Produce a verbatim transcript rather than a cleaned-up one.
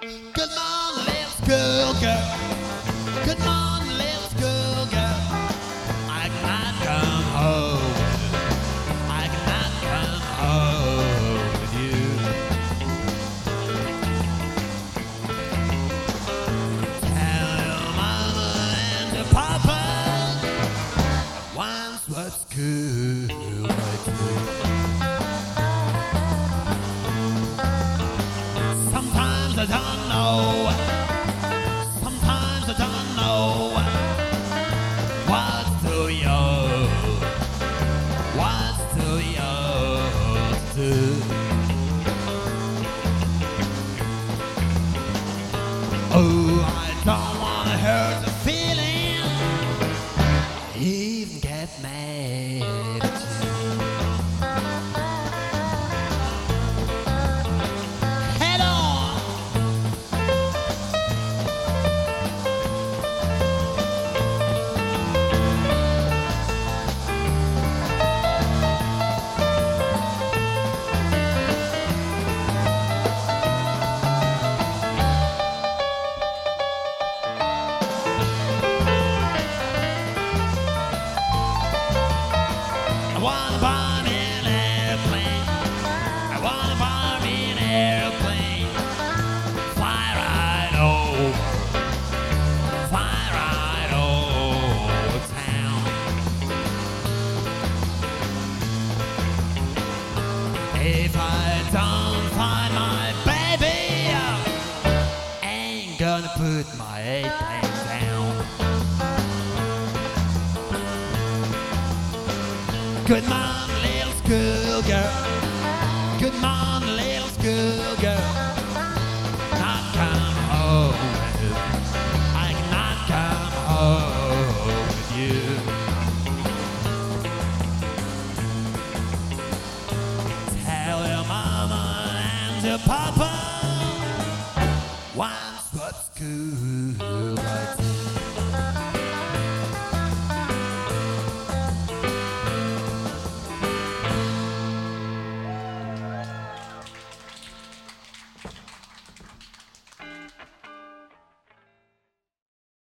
Good morning, little school girl. Good morning, little school girl. I cannot come home. I cannot come home with you. Tell your mama and your papa once was cool like you. Sometimes I don't know. Sometimes I don't know what's too young, what's too young to do. Oh, I don't wanna hurt the feeling, even get mad at you. Head on. I wanna buy me an airplane. I wanna buy me an airplane. Fly right over, fly right over town. If I don't find my baby, I ain't gonna put my airplane down. Good morning, little school girl. Good morning, little school girl. Not come home with you. I cannot come home with you. Tell your mama and your papa